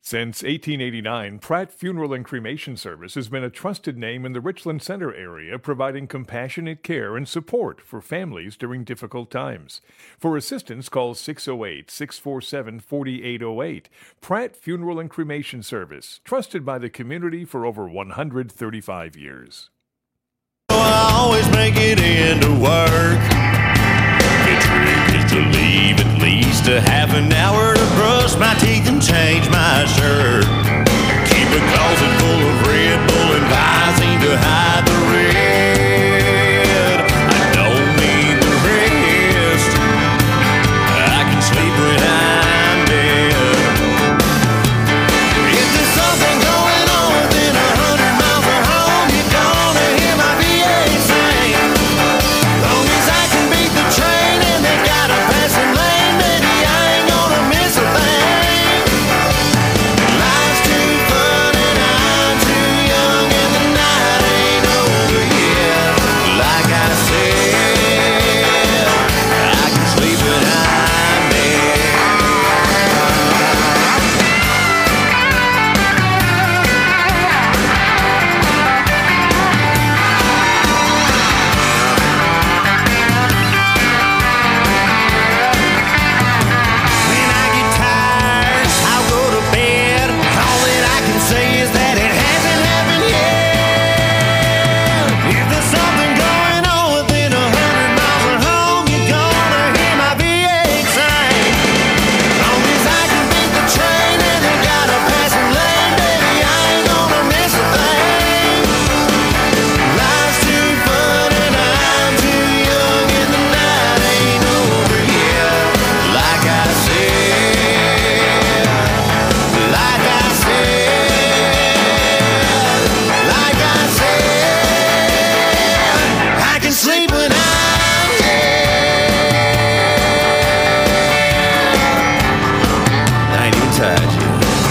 Since 1889, Pratt Funeral and Cremation Service has been a trusted name in the Richland Center area, providing compassionate care and support for families during difficult times. For assistance, call 608-647-4808. Pratt Funeral and Cremation Service, trusted by the community for over 135 years. I always make it into work. The trick is to leave at least a half an hour to brush my teeth and change my shirt. Keep a closet full of Red Bull and Visine to hide the red. I don't need the rest. I can sleep when I'm dead. If there's something going on within 100 miles of home, you're gonna hear my V8 sing. Long as I can beat the train and they got a passing lane, baby, I ain't gonna miss a thing. Life's too fun and I'm too young and the night ain't over yet. Like I said, I can sleep when I'm dead. When I get tired, I'll go to bed. All that I can say is that it hasn't happened yet. If there's something going on within 100 miles of home, you're gonna hear my V8 sing. Long as I can beat the train and they got a passing lane, baby, I ain't gonna miss a thing. Life's too fun and I'm too young and the night ain't over yet. Like I said, like I said, like I said, I can sleep when I'm dead. I ain't even tired yet.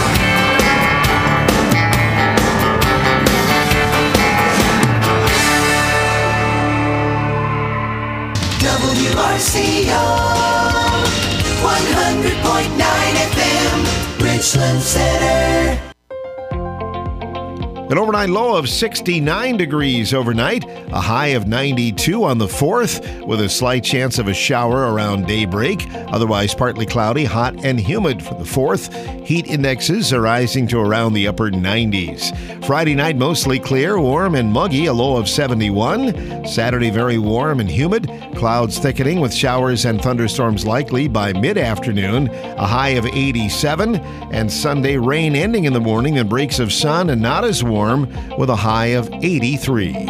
WRCO 100.9 FM, Richland Center. An overnight low of 69 degrees overnight, a high of 92 on the 4th, with a slight chance of a shower around daybreak. Otherwise, partly cloudy, hot and humid for the 4th. Heat indexes are rising to around the upper 90s. Friday night, mostly clear, warm and muggy, a low of 71. Saturday, very warm and humid. Clouds thickening with showers and thunderstorms likely by mid-afternoon, a high of 87. And Sunday, rain ending in the morning and breaks of sun and not as warm, with a high of 83.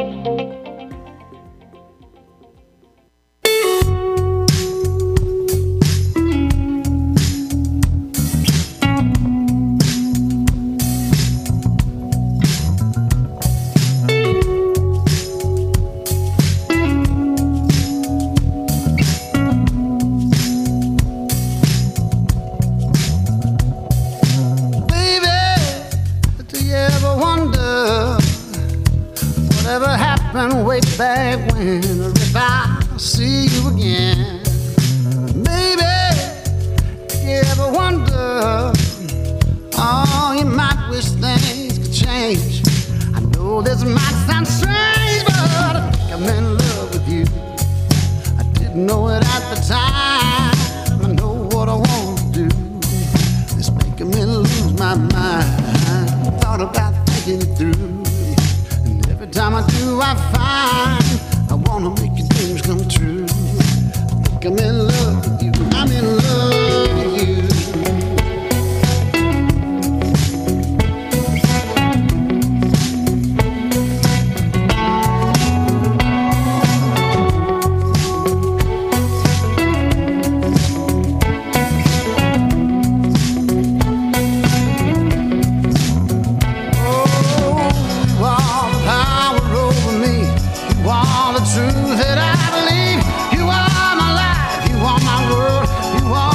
Way back when, or if I see you again, baby, you ever wonder, oh, you might wish things could change. I know this might sound strange, but I think I'm in love with you. I didn't know it at the time. I know what I want to do. It's making me lose my mind. Thought about thinking it through. Every time I do, I find I wanna make your dreams come true. I think I'm in love with you. I'm in love with you. Truth that I believe, you are my life, you are my world, you are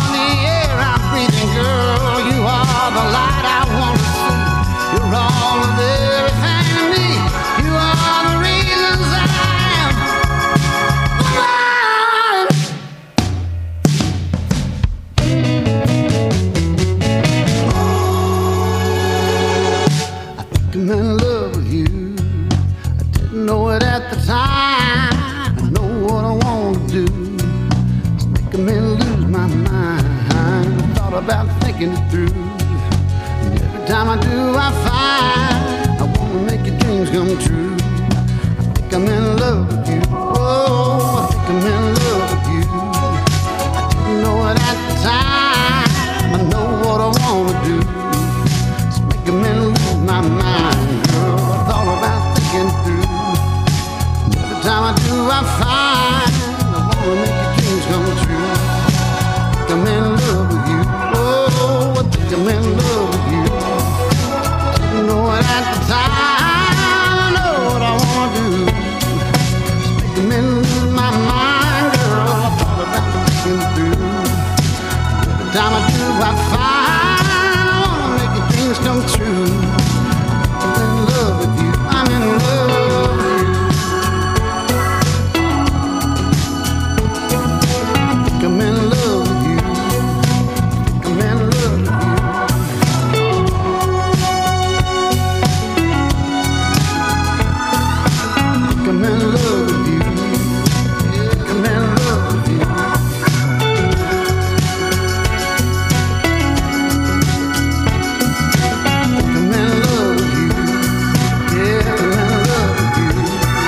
through. And every time I do, I find I wanna make your dreams come true. I think I'm in love with you. Oh, I think I'm in love with you. I didn't know it at the time. I know what I wanna do. It's making me lose my mind, girl. I thought about thinking through. And every time I do, I find I wanna make your dreams come true. I think I'm in love with you. Oh, I think I'm in love with you. Didn't know it at the time. I know what I wanna do. It's making me lose my mind, girl. I thought about thinking through. Every time I do, I find I wanna make your dreams come true. I'm in love with you. I'm in love with you. I'm in love with you. I'm in love with you. I'm in love with you. I'm in love with you. I'm in love with you. Yeah, I'm in love with you.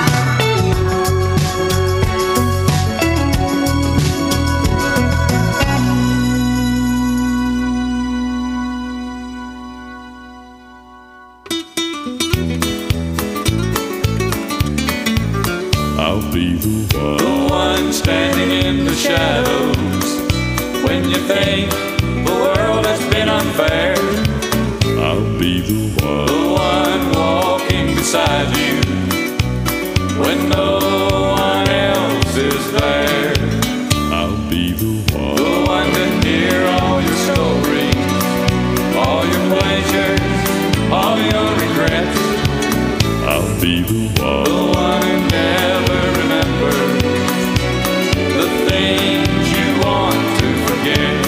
I'll be the one standing in the shadows when you think the world has been unfair. I'll be the one walking beside you when no one else is there. I'll be the one to hear all your stories, all your pleasures, all your regrets. I'll be the one who never remembers the things you want to forget.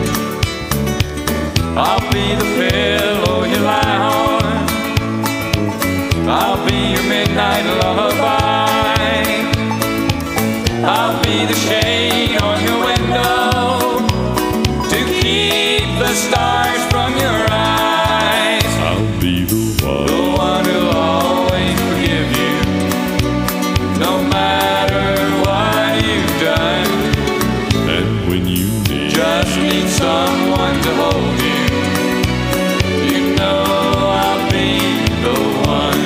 I'll be the pillow you lie on. I'll be your midnight lullaby. I'll be the shade on your window to keep the stars from your eyes. I'll be the one who'll always forgive you, no matter what you've done. And when you just need someone to hold you, you know I'll be the one.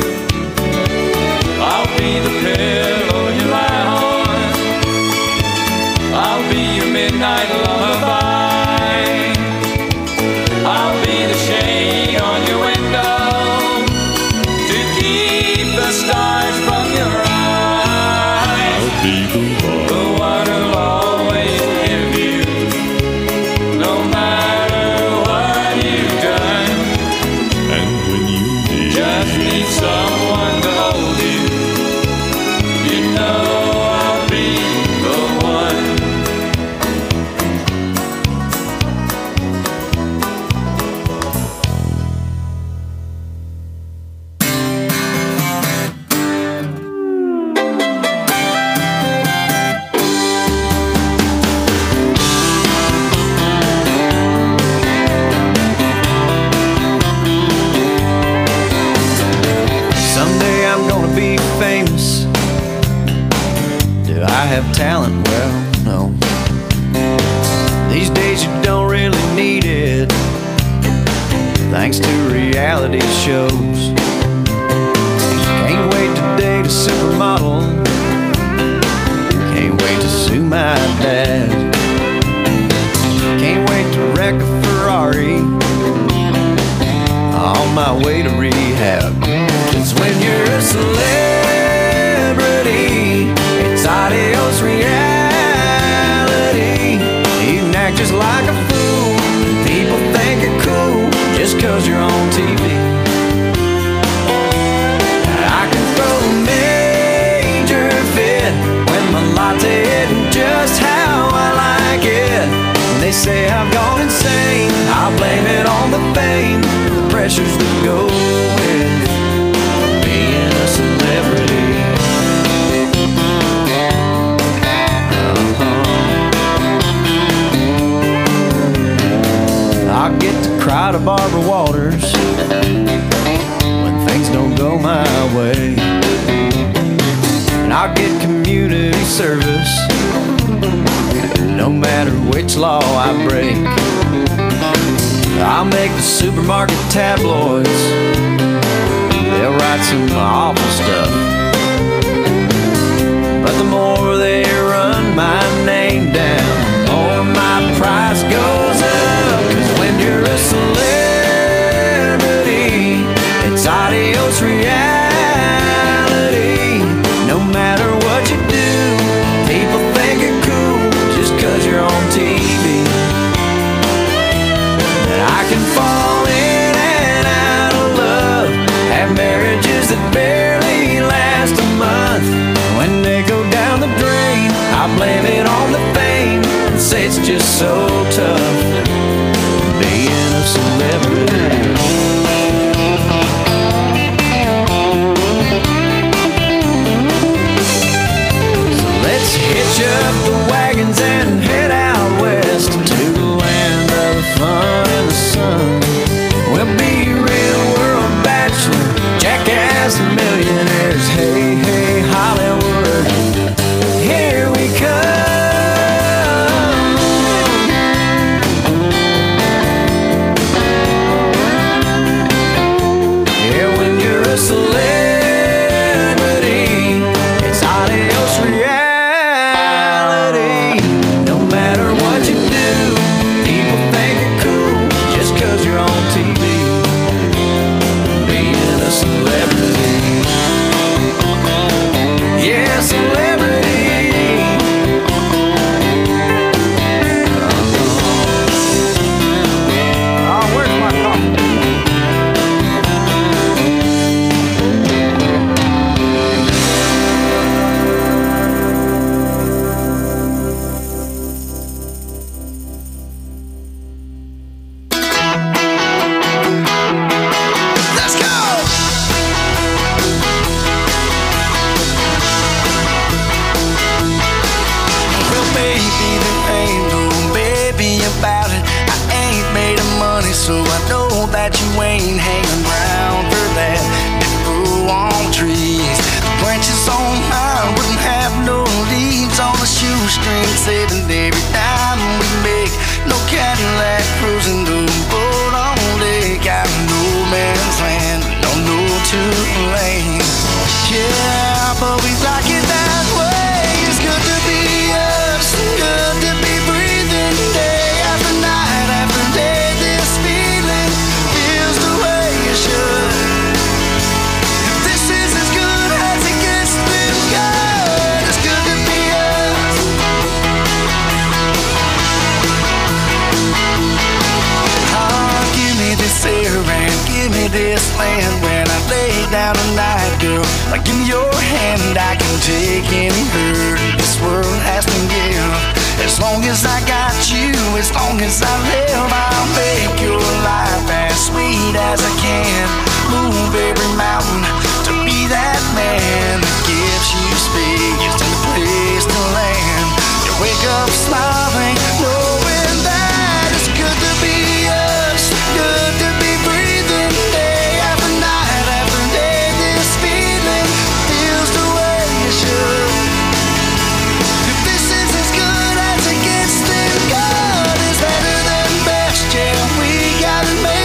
I'll be the pillow you lie on. I'll be your midnight lullaby. I'll be the shade on your window to keep the stars from your eyes. I'll be the one who'll always forgive you, no matter what you've done. And when you just need someone to hold you, you know I'll be the one. Someday I'm gonna be famous. Do I have talent? Well, no. These days you don't really need it, thanks to reality shows. Can't wait to date a supermodel. Can't wait to sue my dad. Can't wait to wreck a Ferrari on my way to rehab. It's when you're a celebrity, it's adios reality. You can act just like a fool, people think you're cool just 'cause you're on TV. I can throw a major fit when my latte isn't just how I like it. They say I've gone insane, I'll blame it get to cry to Barbara Walters when things don't go my way. And I'll get community service no matter which law I break. I'll make the supermarket tabloids, they'll write some awful stuff, but the more they run my name down, the more my price goes up. 'Cause when you're a celebrity, it's adios reality. No matter what you do, people think you're cool just 'cause you're on TV. And I can fall in and out of love, have marriages that barely last a month. When they go down the drain, I blame it on the fame and say it's just so tough being a celebrity. So let's hitch up the wagons and head out west to the land of the fun and the sun. We'll be real world bachelor, jackass millionaires. Hey, hey, Hollywood, here we come. Yeah, when you're a celebrity, it's adios reality. No matter what you do, people think you're cool just 'cause you're on TV. Being a celebrity, yeah, celebrity. Oh, where's my coffee? Let's go! Well, baby, there ain't no baby about it. I ain't made of money, so I know that you ain't hanging around for that. Didn't grow on trees. The branches on mine wouldn't have no leaves on the shoestring, saving every dime we make. No Cadillac cruising the boat on lake out in no man's land. No two lanes. Yeah, but we like it that way. It's good to be us, good to be breathing day after night after day. This feeling feels the way it should. This is as good as it gets, been good. It's good to be us. Give me this air and give me this land. When I lay down tonight, girl, give me your hand. I can take any hurt this world has to give. As long as I got you, as long as I live, I'll make your life as sweet as I can. Move every mountain to be that man that gives you space and a place to land. You wake up smiling, knowing that it's good to be us, good to be breathing day after night after day. This feeling feels the way it should. If this is as good as it gets, then God is better than best. Yeah, we gotta make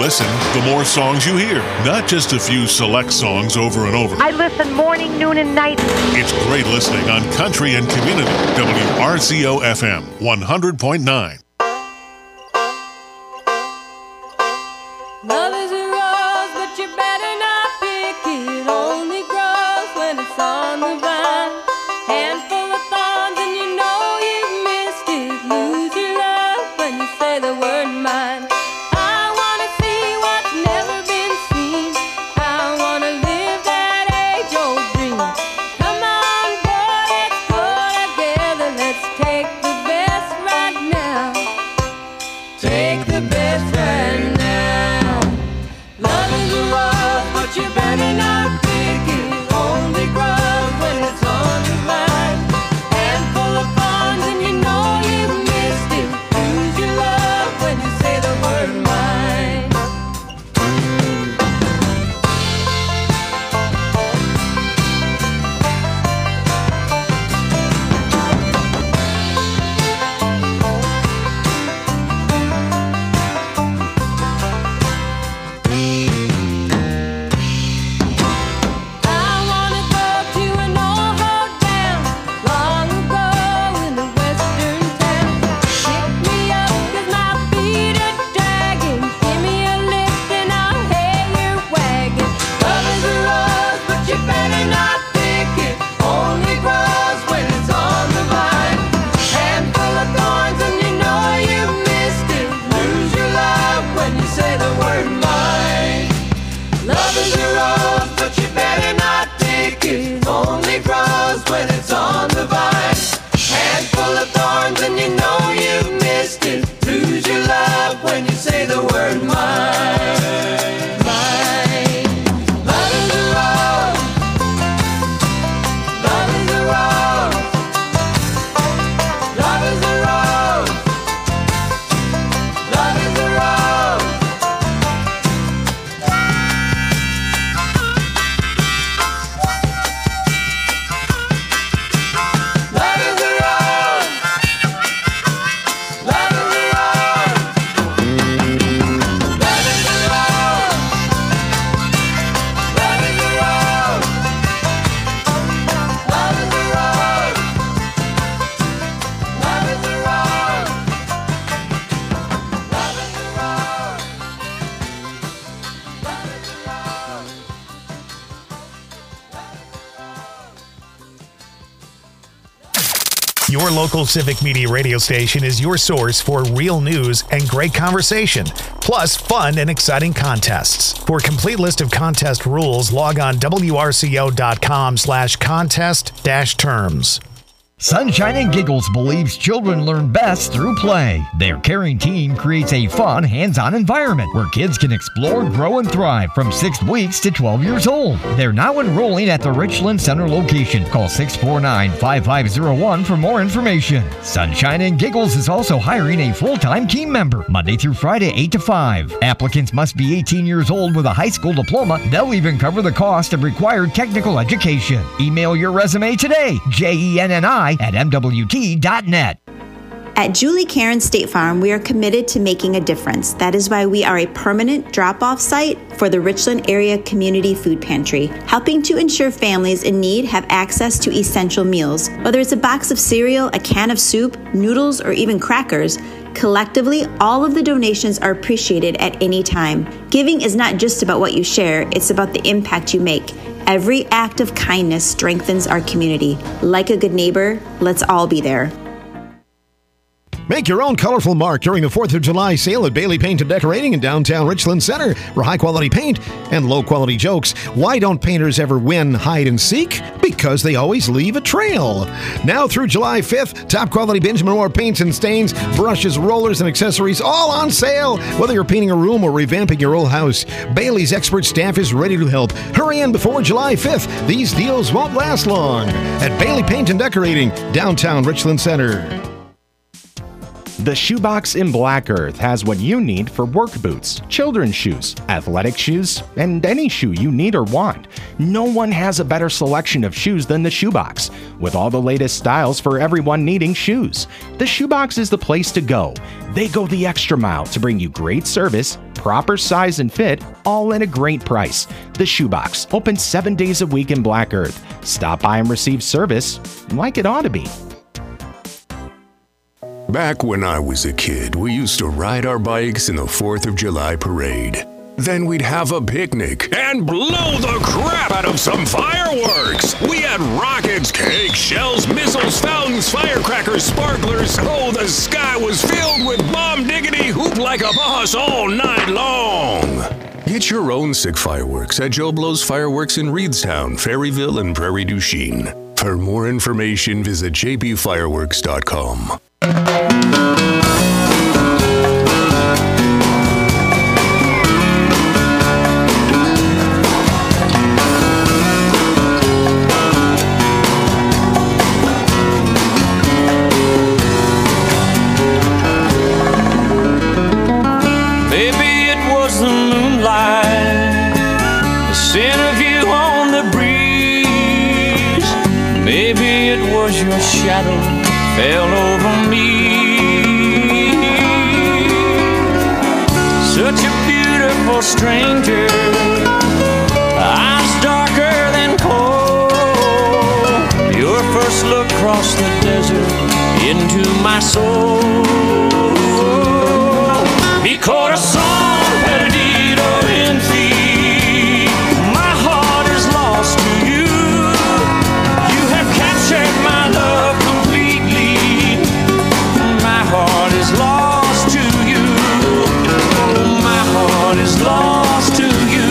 listen, the more songs you hear. Not just a few select songs over and over. I listen morning, noon, and night. It's great listening on Country and Community. WRCO FM 100.9. Love is a rose, but you better not pick it. Only grows when it's on the vine. Handful of thorns and you know you've missed it. Lose your love when you say the word mine. I wanna see what's never been seen. I wanna live that age-old dream. Come on, boy, let's go together. Let's take the best right now. Take the best right now. Love is a rose, but you better not pick it. Only grows when it's on the vine. Handful of thorns and you know you've missed it. Lose your love when you say the word mine. I wanna go to an old hotel long ago in a western town. Pick me up 'cause my feet are dragging. Give me a lift and I'll hail your wagon. Love is a rose, but you better not pick it. Only grows when it's on the vine. Handful of thorns and you know you missed it. Lose your love when you say the word mine. Love is a rose, but you better not pick it. Only grows when it's on the vine. Handful of thorns and you know you've missed it. Lose your love when you say the word mine. Mine. Love is a rose. Love is a rose. Love is a rose. Love is a rose. Love is a rose. Love is a rose. Love is a rose. Love is a rose. Love is a rose. Love is a rose. Love is a rose. Love is a rose. Your local Civic Media radio station is your source for real news and great conversation, plus fun and exciting contests. For a complete list of contest rules, log on wrco.com/contest-terms. Sunshine and Giggles believes children learn best through play. Their caring team creates a fun, hands-on environment where kids can explore, grow, and thrive from 6 weeks to 12 years old. They're now enrolling at the Richland Center location. Call 649-5501 for more information. Sunshine and Giggles is also hiring a full-time team member, Monday through Friday, 8 to 5. Applicants must be 18 years old with a high school diploma. They'll even cover the cost of required technical education. Email your resume today, jenni@mwt.net. At Julie Karen State Farm, we are committed to making a difference. That is why we are a permanent drop-off site for the Richland Area Community Food Pantry, helping to ensure families in need have access to essential meals. Whether it's a box of cereal, a can of soup, noodles, or even crackers, collectively, all of the donations are appreciated at any time. Giving is not just about what you share, it's about the impact you make. Every act of kindness strengthens our community. Like a good neighbor, let's all be there. Make your own colorful mark during the 4th of July sale at Bailey Paint and Decorating in downtown Richland Center for high-quality paint and low-quality jokes. Why don't painters ever win hide and seek? Because they always leave a trail. Now through July 5th, top-quality Benjamin Moore paints and stains, brushes, rollers, and accessories all on sale. Whether you're painting a room or revamping your old house, Bailey's expert staff is ready to help. Hurry in before July 5th. These deals won't last long. At Bailey Paint and Decorating, downtown Richland Center. The Shoebox in Black Earth has what you need for work boots, children's shoes, athletic shoes, and any shoe you need or want. No one has a better selection of shoes than the Shoebox, with all the latest styles for everyone needing shoes. The Shoebox is the place to go. They go the extra mile to bring you great service, proper size and fit, all at a great price. The Shoebox, open 7 days a week in Black Earth. Stop by and receive service like it ought to be. Back when I was a kid, we used to ride our bikes in the 4th of July parade. Then we'd have a picnic and blow the crap out of some fireworks. We had rockets, cakes, shells, missiles, fountains, firecrackers, sparklers. Oh, the sky was filled with bomb diggity hoop like a boss all night long. Get your own sick fireworks at Joe Blow's Fireworks in Reedstown, Ferryville, and Prairie du Chien. For more information, visit jpfireworks.com. Your shadow fell over me. Such a beautiful stranger, eyes darker than coal. Your first look crossed the desert into my soul. Mi corazón perdido en ti. My heart is lost to you. You have captured my love completely. My heart is lost to you. My heart is lost to you.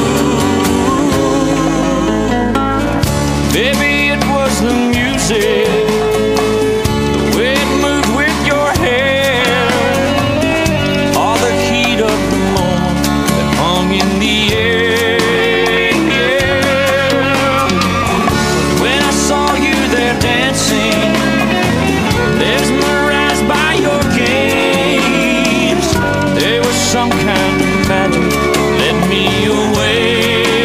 Baby, it was the music, the way it moved with your hair, all the heat of the moment that hung in the air. When I saw you there dancing, mesmerized by your gaze, there was some kind of magic that led me away.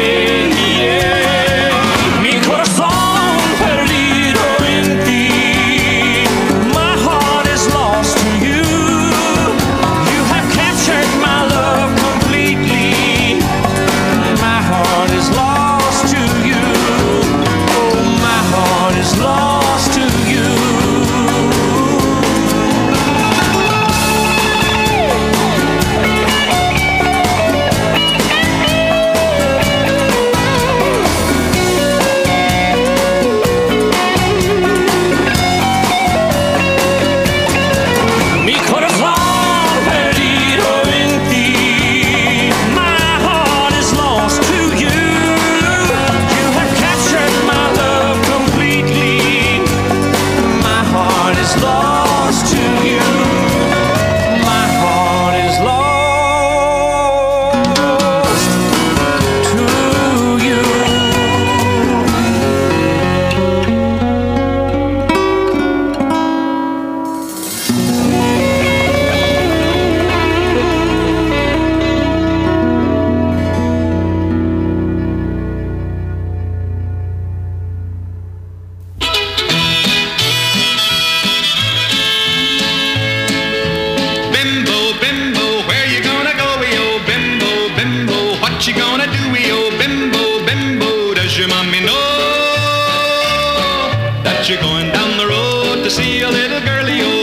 Mi corazón perdido en ti. My heart is lost to you. You have captured my love completely. My heart is lost to you. Oh, my heart is lost to you. Mi corazón perdido en ti. My heart is lost to you. You have captured my love completely. My heart is lost to you. My heart is lost to you. Bimbo, bimbo, where you gonna go, yo? Bimbo, bimbo, what you gonna do, yo? Bimbo, bimbo, does your mommy know that you're going down the road to see a little girlie, yo?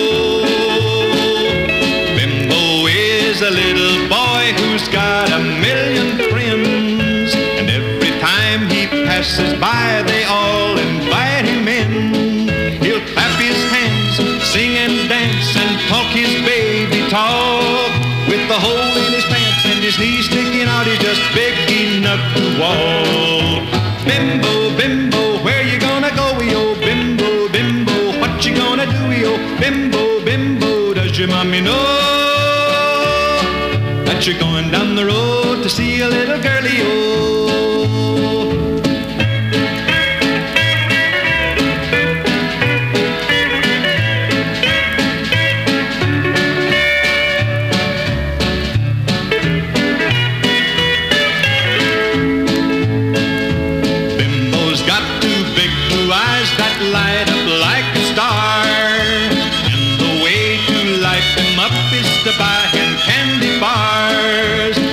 Bimbo is a little boy who's got a million friends, and every time he passes by, they all invite him in. He'll clap his hands, sing and dance, and talk his baby talk. With the hole in his pants and his knees sticking out, he's just big enough to walk. Bimbo, bimbo, where you gonna go, yo? Bimbo, bimbo, what you gonna do, yo? Bimbo, bimbo, does your mommy know that you're going down the road to see a little girlie, yo? Bimbo's got two big blue eyes that light up like a star, and the way to light them up is to buy him candy bars.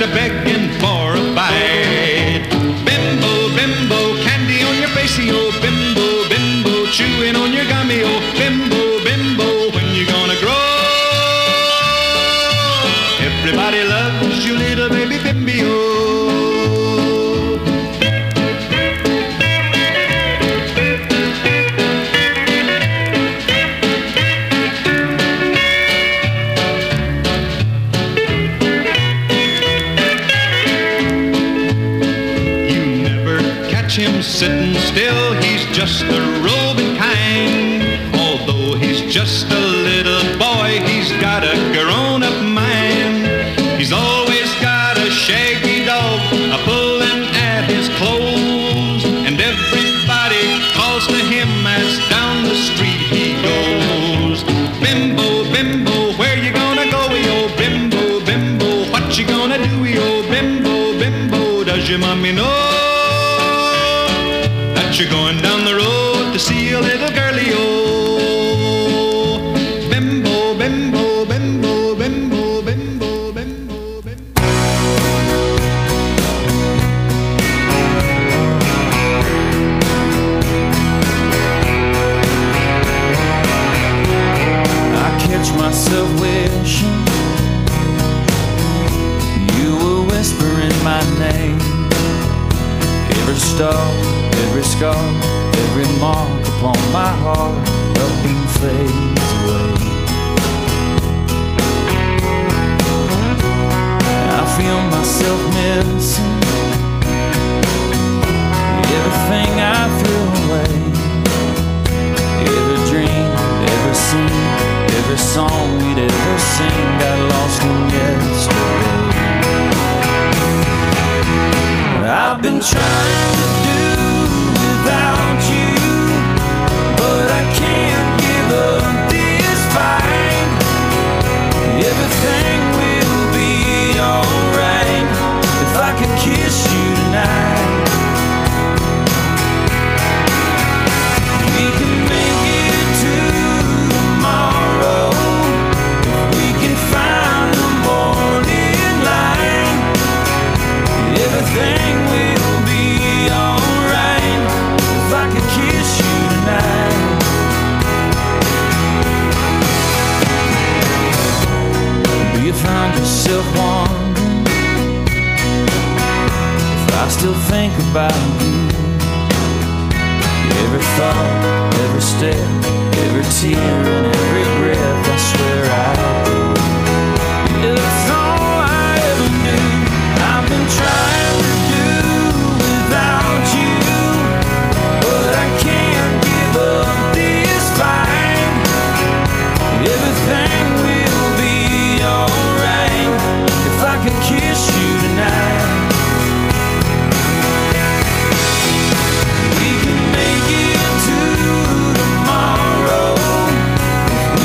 begging for a bite. Bimbo, bimbo, candy on your facey, oh bimbo, bimbo, chewing on your gummy, oh bimbo, bimbo, when you gonna grow? Everybody loves you, little baby Bimbio. Him sitting still, he's just the roving kind. Although he's just a little boy, he's got a grown-up mind. He's always got a shaggy dog a-pulling at his clothes, and everybody calls to him as down the street he goes. Bimbo, bimbo, where you gonna go, yo? Bimbo, bimbo, what you gonna do, yo? Bimbo, bimbo, does your mommy know you're going down the road to see a little girlie, oh? Bimbo, bimbo, bimbo, bimbo, bimbo, bimbo, bimbo. I catch myself wishing you were whispering my name. Every star, every scar, every mark upon my heart, nothing fades away. I feel myself missing everything I threw away. Every dream, every scene, every song we'd ever sing got lost in yesterday. I've been trying to do without you, but I can't give up this fight. Everything will be alright if I could kiss you tonight. We can make it to tomorrow if we can find the morning light. Everything will be alright if I could kiss you tonight. Do you find yourself wondering if I still think about you? Every thought, every step, every tear and every breath, I swear I do. It's all I ever knew. I've been trying to do without you, but I can't give up this fight. Everything will be alright if I could kiss you tonight. We can make it to tomorrow if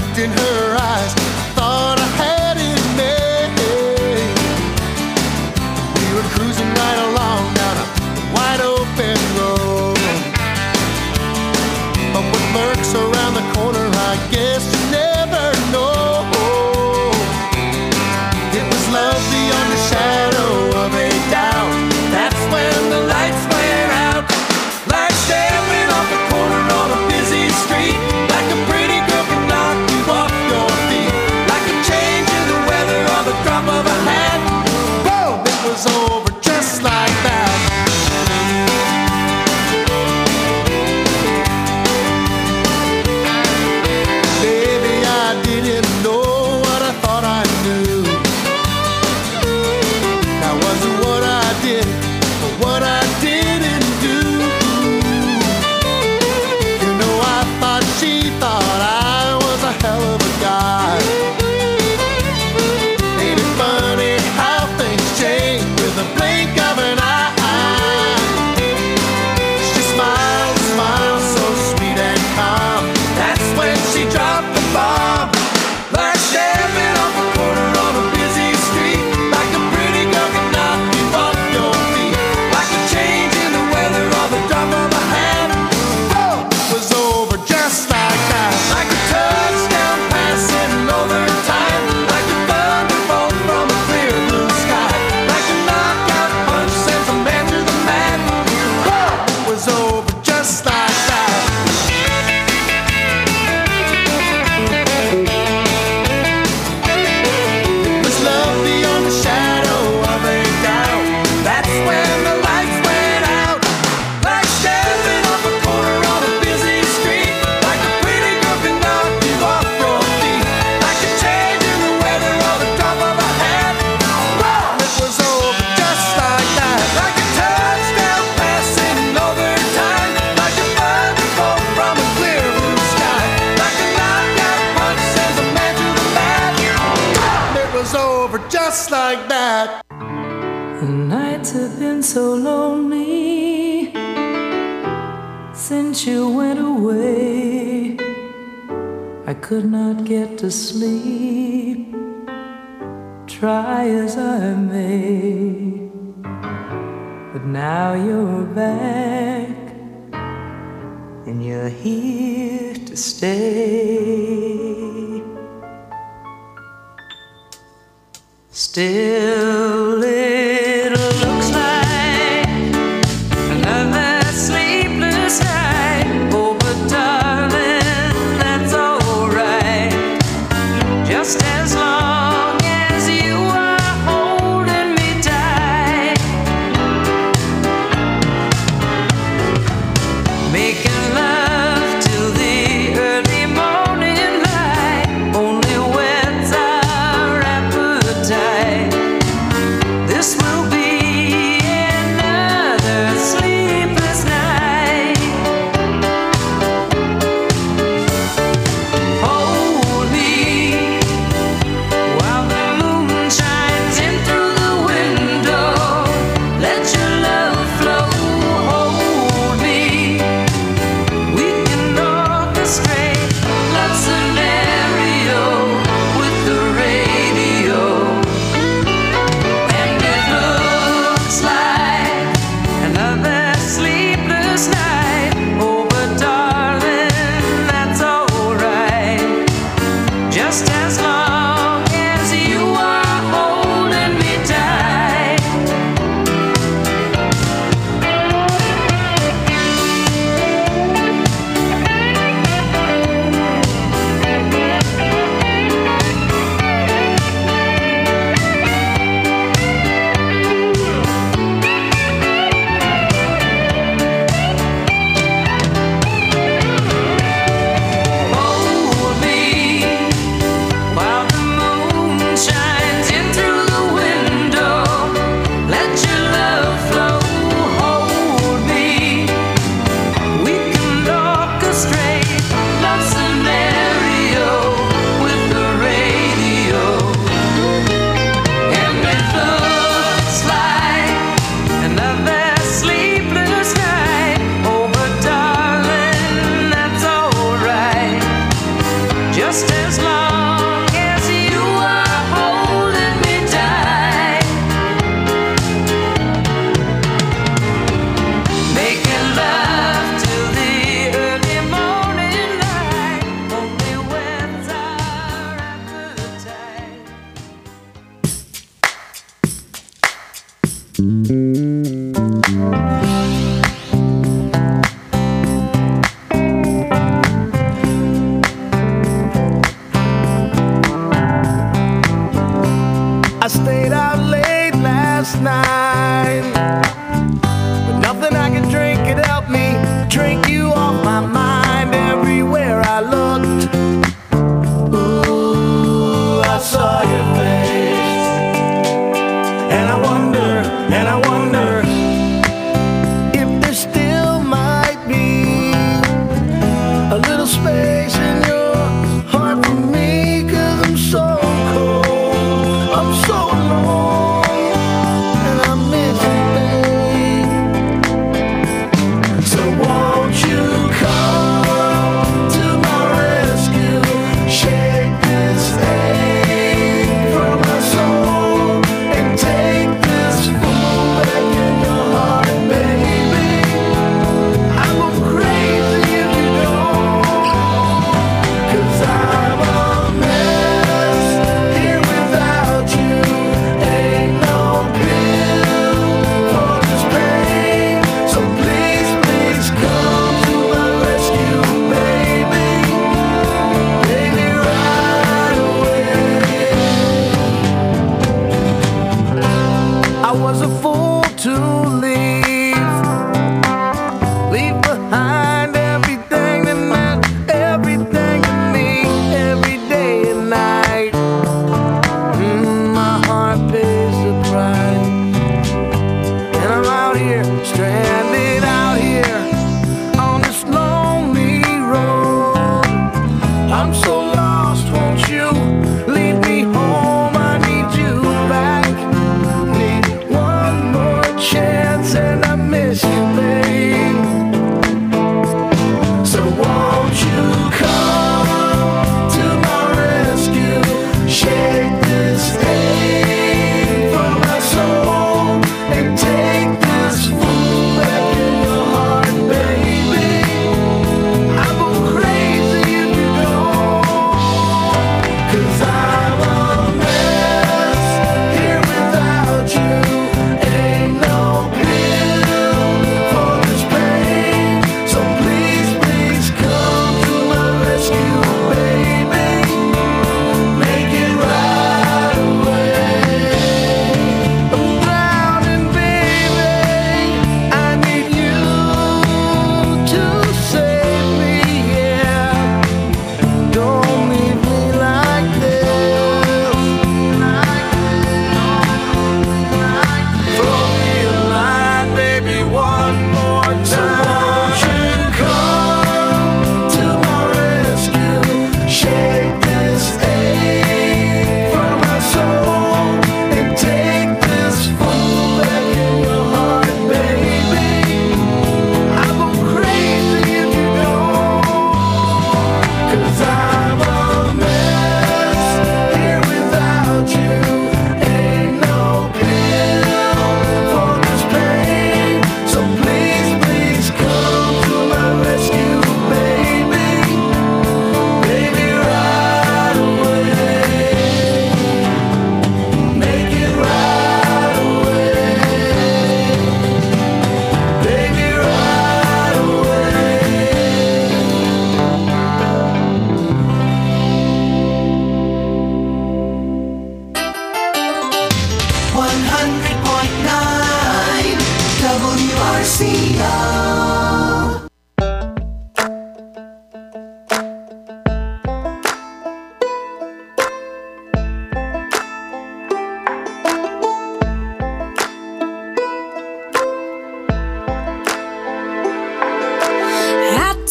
looked in her eyes, I thought I had it made. We were cruising right along down a wide open road. But what lurks around the corner, I guess you never know. It was love beyond the shadow of a doubt. That's when the lights went out, like stepping off the corner on a busy street. Like a pretty girl can knock you off your feet. Like a change in the weather or the drop of a hat. Boom! It was over just like that. Baby, I didn't know what I thought I knew. That wasn't what I did, but what I didn't do. You know, I thought she thought I was a hell of a guy. Ain't it funny how things change with a blink of an eye? She smiled, smiled so sweet and calm. That's when she dropped the bomb. Like stepping off a corner on a busy street. Like a pretty girl can knock you off your feet. Like a change in the weather or the drop of a hat. Boom! It was over just like that. Like a touchdown passing over time. Like a thunderbolt from a clear blue sky. Like a knockout punch sends a man to the mat. Boom! It was over just like that. It was love beyond the shadow of a doubt. That's when the lights went out. Like stepping off a corner on a busy street. Like a pretty girl can knock you off your feet. Like a change in the weather or the drop of a hat. Boom! It was over just like that. Like a touchdown passing over time. Like a thunderbolt from a clear blue sky. Like a knockout punch sends a man to the mat. It was over just like that. The nights have been so lonely since you went away. I could not get to sleep, try as I may. But now you're back and you're here to stay. Still it looks like another sleepless night. Oh, but darling, that's alright. Just as long as you are holding me tight. Making love till the early morning light only whets our appetite.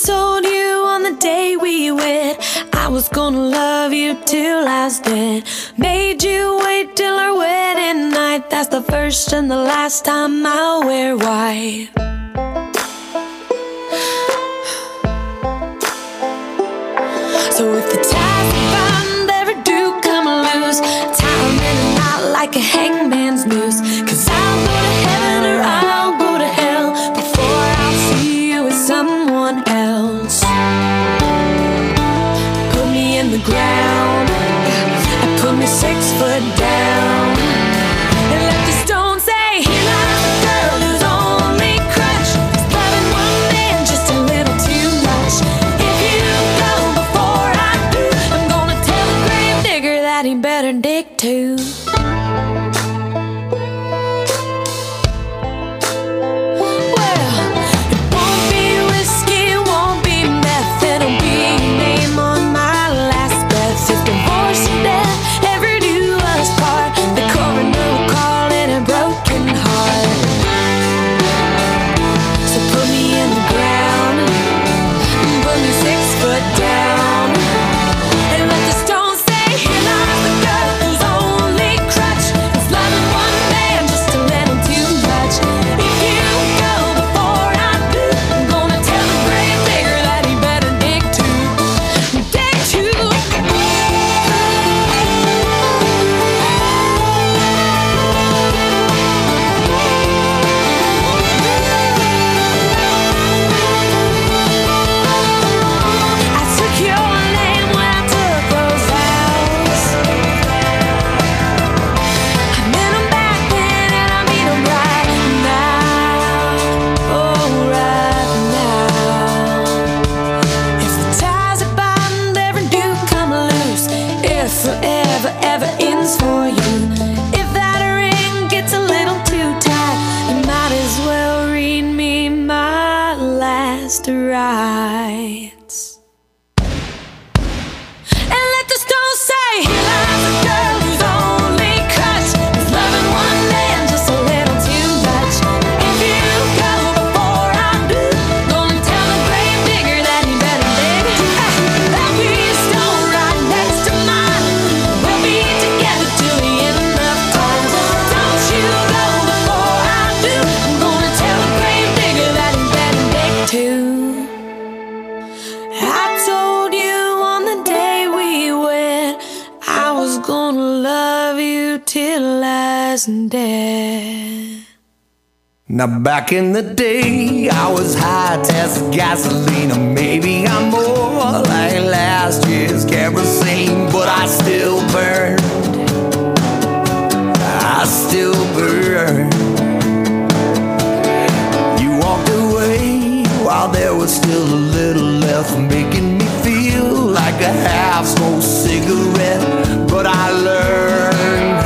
told you on the day we wed I was gonna love you till I was dead. Made you wait till our wedding night. That's the first and the last time I'll wear white. So if the ties we bind ever do come loose, tie 'em in a knot like a hangman's noose. 'Cause I'll go to heaven or I'll go to hell before I'll see you with someone else. Put me in the ground and put me 6 foot down, and let the stone say, here lies a girl whose only crutch is loving one man just a little too much. If you go before I do, I'm gonna tell the grave digger that he better dig too. Now back in the day, I was high test gasoline, or maybe I'm more like last year's kerosene, but I still burn. I still burn. You walked away while there was still a little left, making me feel like a half-smoked cigarette. But I learned.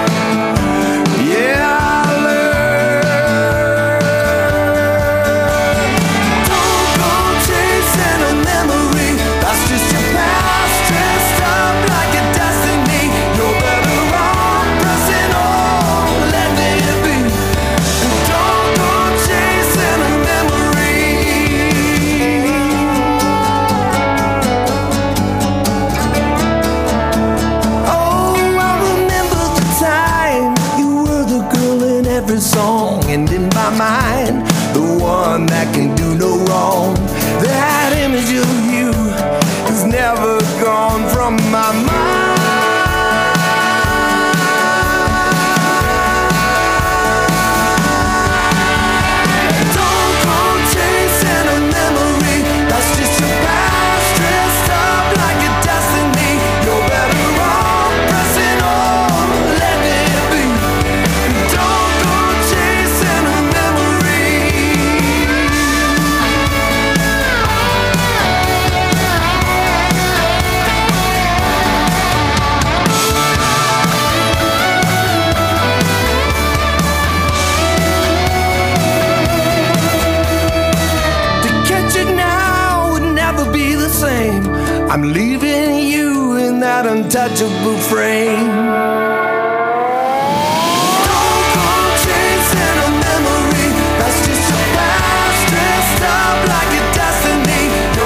Song, and in my mind, the one that can do no wrong. That image of you is never gone from my mind. Don't go chasing a memory, that's just your past dressed up like a destiny. You're better off pressing on, let it be. Don't I'm leaving you in that untouchable frame. Don't go chasing a memory, that's just your past dressed up like a destiny.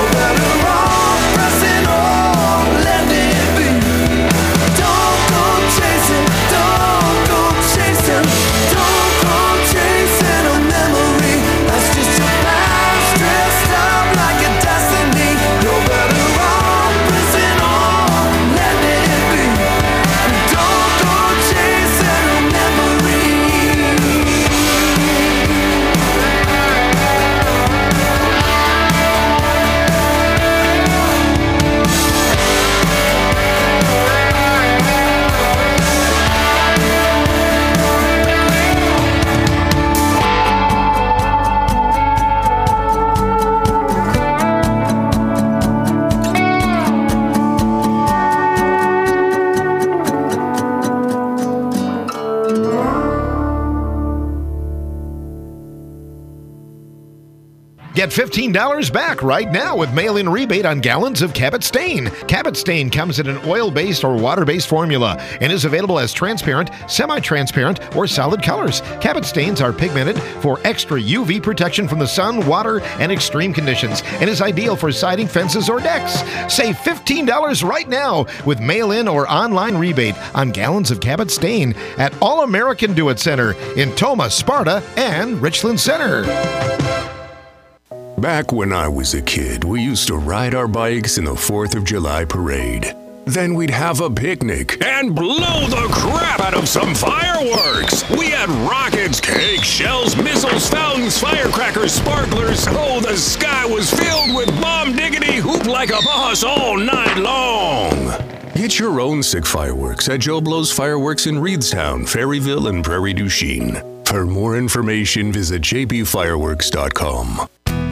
Get $15 back right now with mail-in rebate on gallons of Cabot Stain. Cabot Stain comes in an oil-based or water-based formula and is available as transparent, semi-transparent, or solid colors. Cabot Stains are pigmented for extra UV protection from the sun, water, and extreme conditions and is ideal for siding, fences, or decks. Save $15 right now with mail-in or online rebate on gallons of Cabot Stain at All American Do-It Center in Tomah, Sparta, and Richland Center. Back when I was a kid, we used to ride our bikes in the 4th of July parade. Then we'd have a picnic and blow the crap out of some fireworks. We had rockets, cake, shells, missiles, fountains, firecrackers, sparklers. Oh, the sky was filled with bomb diggity hoop like a boss all night long. Get your own sick fireworks at Joe Blow's Fireworks in Reedstown, Ferryville, and Prairie du Chien. For more information, visit jbfireworks.com.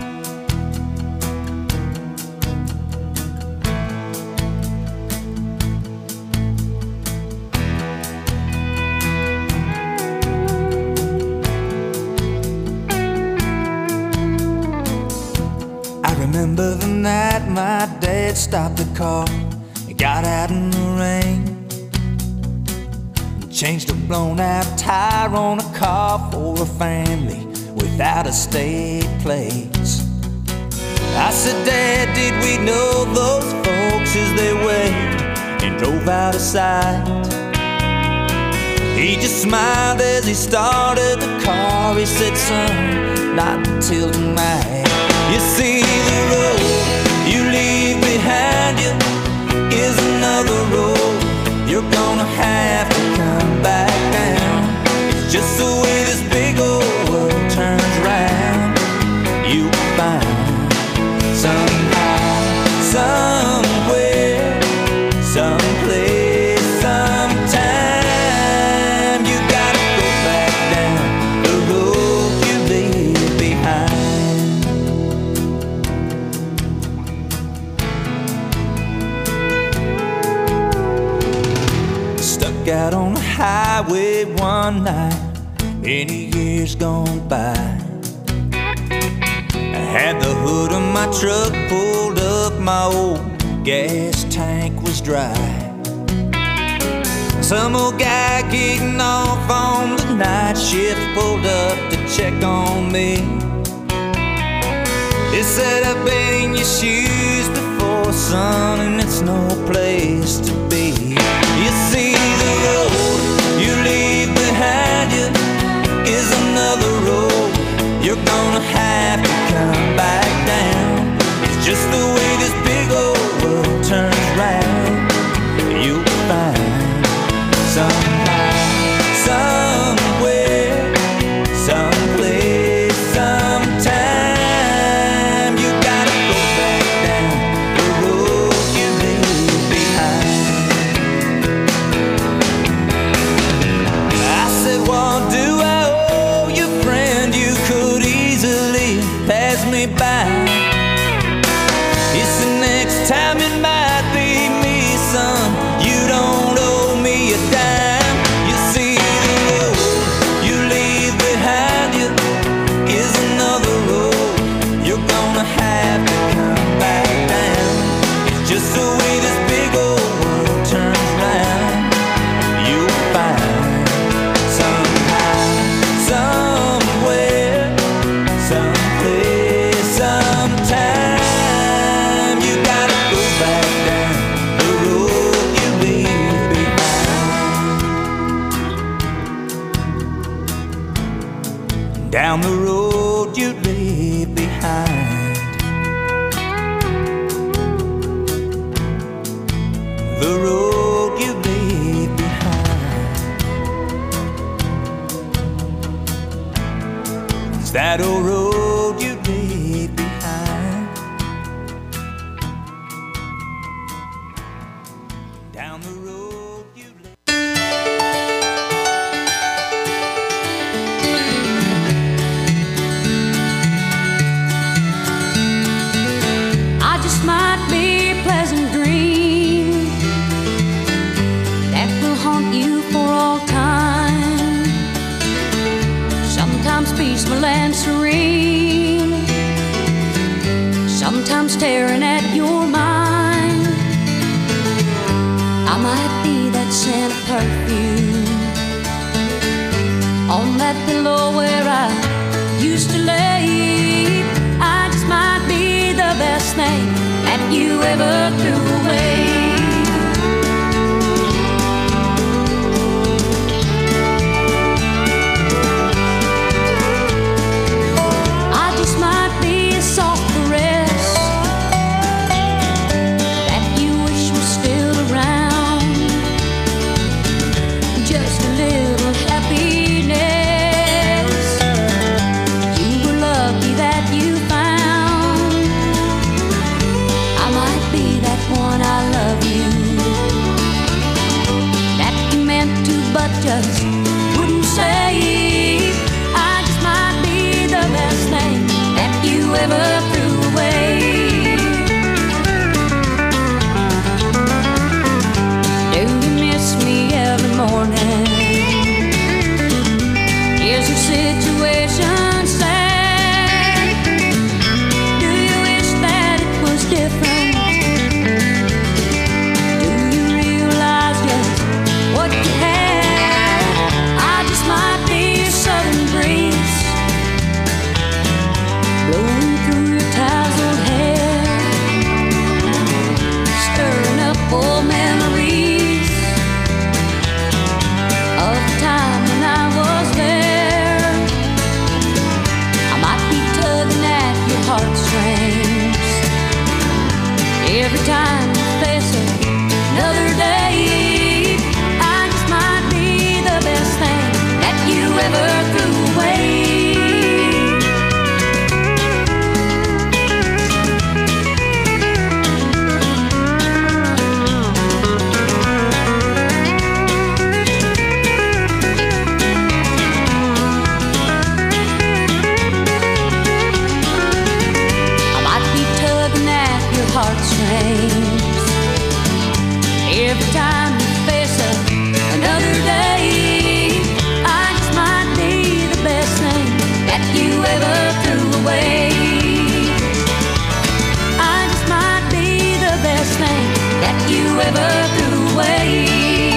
Remember the night my dad stopped the car and got out in the rain and changed a blown out tire on a car for a family without a state place. I said, Dad, did we know those folks as they waved and drove out of sight? He just smiled as he started the car. He said, son, not until tonight. You see, the road you leave behind you is another road you're gonna have to come back down. It's just the way this big old world turns round. You'll find somehow, somewhere, someplace, sometime, you gotta go back down the road you leave behind. Out on the highway one night, many years gone by. I had the hood of my truck pulled up, my old gas tank was dry. Some old guy getting off on the night shift pulled up to check on me. He said, I've been in your shoes before, son, and it's no place to be. You see, the road you leave behind you is another road you're gonna have to come back down. It's just the way this big old world turns round. You'll find somehow, somewhere, someplace, sometime, you gotta go back down the road you leave behind. I said, what do I owe you, friend? You could easily pass me by. He said, next time it might be me, son. You don't owe me a dime. You see, the road you leave behind you is another road you're gonna have to come back down. It's just the way this big old world turns round. You'll find somehow, somewhere, someplace, sometime, you gotta go back down the road you leave behind. Down the road you leave behind. The road you leave behind. Is that old road you leave behind? Down the road you leave. I just might be a pleasant dream that will haunt you for all time. Sometimes peaceful and serene. Sometimes staring at your mind, I might be that scent of perfume on that pillow where I used to lay. I just might be the best thing that you ever threw away. Just wouldn't say. I just might be the best thing that you ever threw away. Do you miss me every morning? Is your situation sad? Do you wish that it was different? Do you realize just what you have? Blowing through your tousled hair, stirring up old memories of the time when I was there. I might be tugging at your heartstrings every time you face another day. I just might be the best thing that you ever threw away. Heartstrings every time you face another day. I just might be the best thing that you ever threw away. I just might be the best thing that you ever threw away.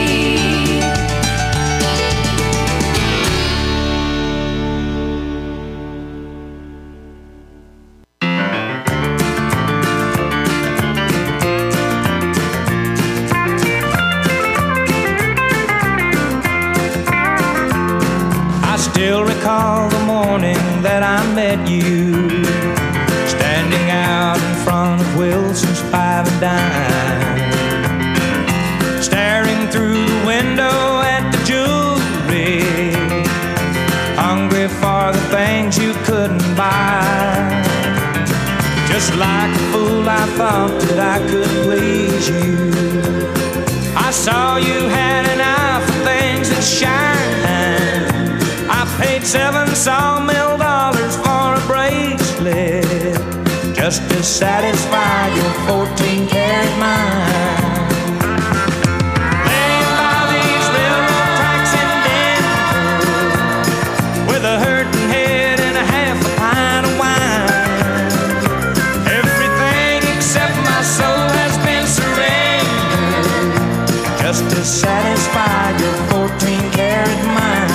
Still recall the morning that I met you, standing out in front of Wilson's Five and Dime, staring through the window at the jewelry, hungry for the things you couldn't buy. Just like a fool, I thought that I could please you. I saw you had an eye for things that shine. I paid $7 sawmill for a bracelet just to satisfy your 14-karat mind. Laying by these railroad tracks in Denver with a hurting head and a half a pint of wine. Everything except my soul has been surrendered just to satisfy your 14-karat mind.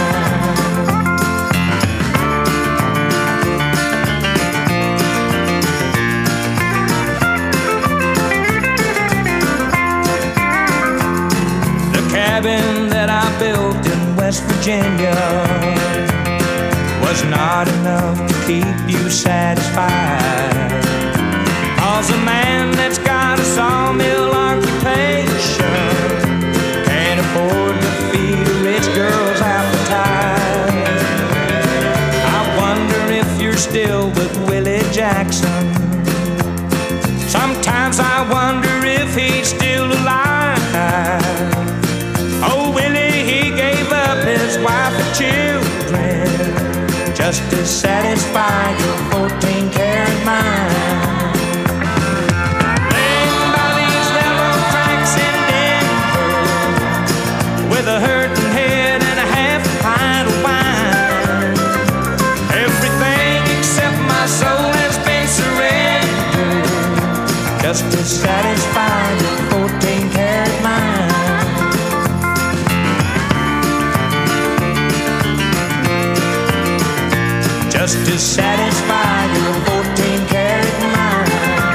Cabin that I built in West Virginia was not enough to keep you satisfied. 'Cause a man that's got a sawmill occupation can't afford to feed a rich girl's appetite. I wonder if you're still with Willie Jackson. Sometimes I wonder if he's still alive. Oh, Willie, he gave up his wife and children just to satisfy your 14-karat mind. Laying by these railroad tracks in Denver with a hurting head and a half a pint of wine. Everything except my soul has been surrendered just to satisfy your 14-karat mind. Just to satisfy your 14-karat mind.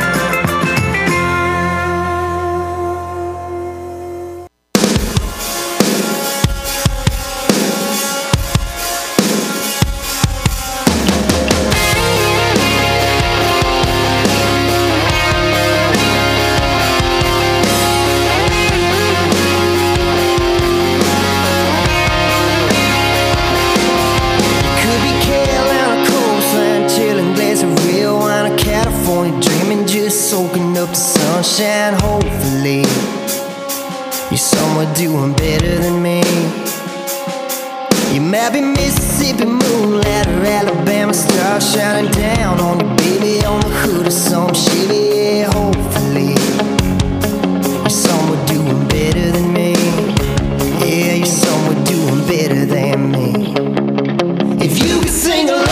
Soaking up the sunshine, hopefully you're somewhere doing better than me. You might be Mississippi moonlight or Alabama star shining down on you, baby, on the hood of some Chevy. Yeah, hopefully you're somewhere doing better than me. Yeah, you're somewhere doing better than me. If you could sing along,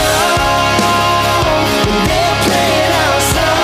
they're playing our song.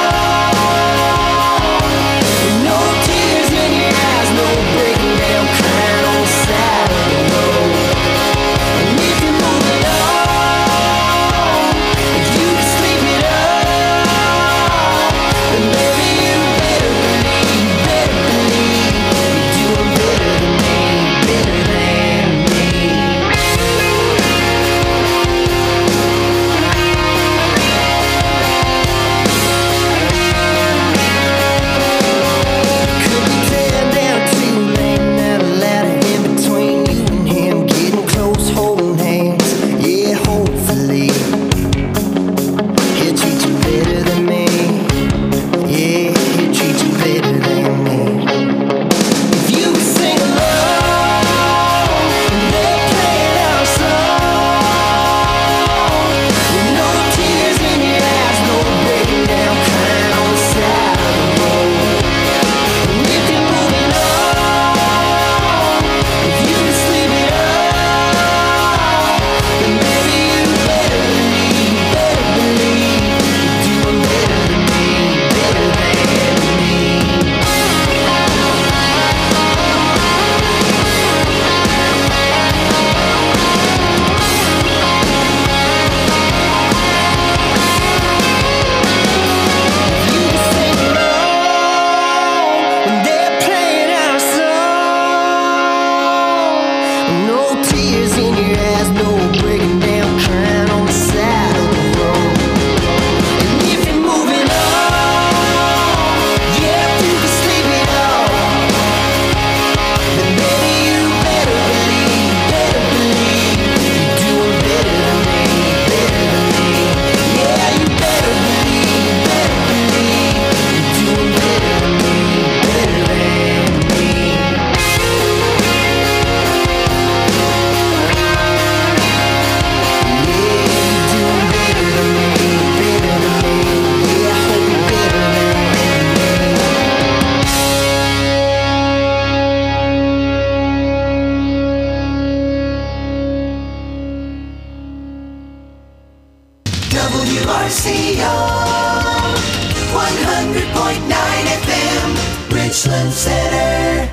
WRCO 100.9 FM, Richland Center.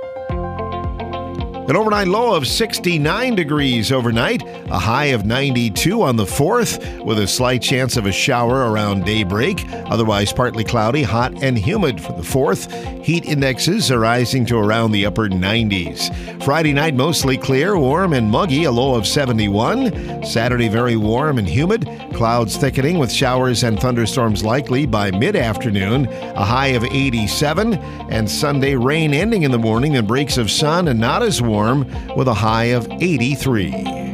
An overnight low of 69 degrees overnight, a high of 92 on the 4th, with a slight chance of a shower around daybreak. Otherwise, partly cloudy, hot and humid for the 4th. Heat indexes are rising to around the upper 90s. Friday night, mostly clear, warm and muggy, a low of 71. Saturday, very warm and humid. Clouds thickening with showers and thunderstorms likely by mid-afternoon, a high of 87. And Sunday, rain ending in the morning, then breaks of sun and not as warm with a high of 83.